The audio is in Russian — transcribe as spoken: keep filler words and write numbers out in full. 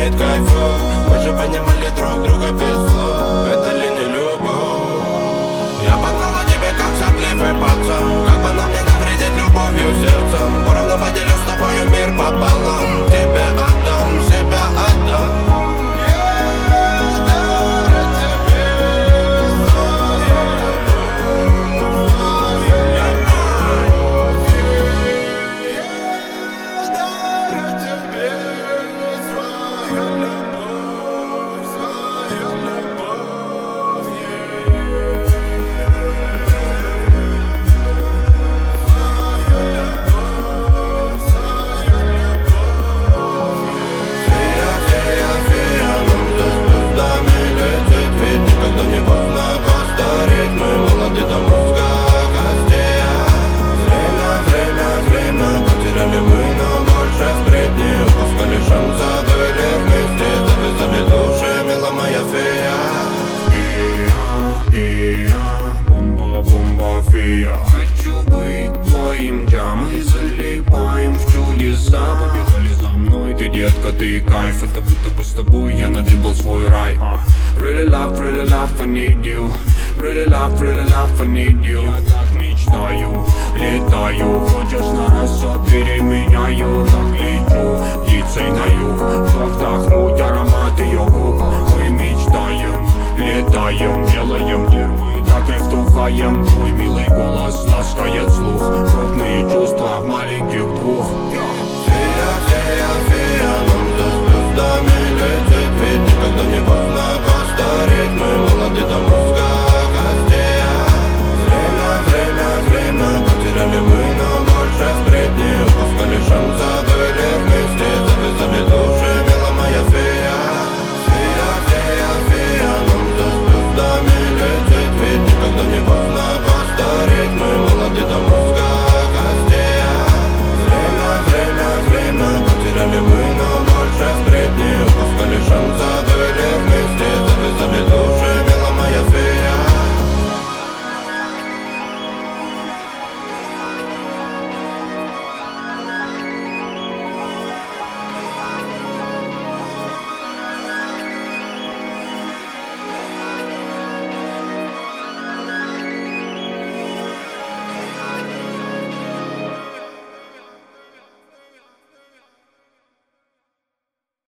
знает кайфу. Мы же понимали друг друга без слов. Это ли не любовь? Я погнала тебе как сопливый пацан. Как бы нам не навредить любовью сердцем. Поровну поделю с тобою мир пополам. Тебе отдам, себя отдам. Хочу быть твоим, да мы залипаем в чудеса. Побежали за мной, ты детка, ты кайф. Это будто бы с тобой я надрибал свой рай. Really love, really love, I need you. Really love, really love, I need you. Я так мечтаю, летаю. Хочешь на рассвет, переменяю. Так лечу, птицей на юг. Вдохнуть аромат ее губ. Мы мечтаем, летаем, делаем нервы. Так и вдыхаем, твой милый голос ласкает слух. Крупные чувства в маленьких двух. Фея, фея, фея.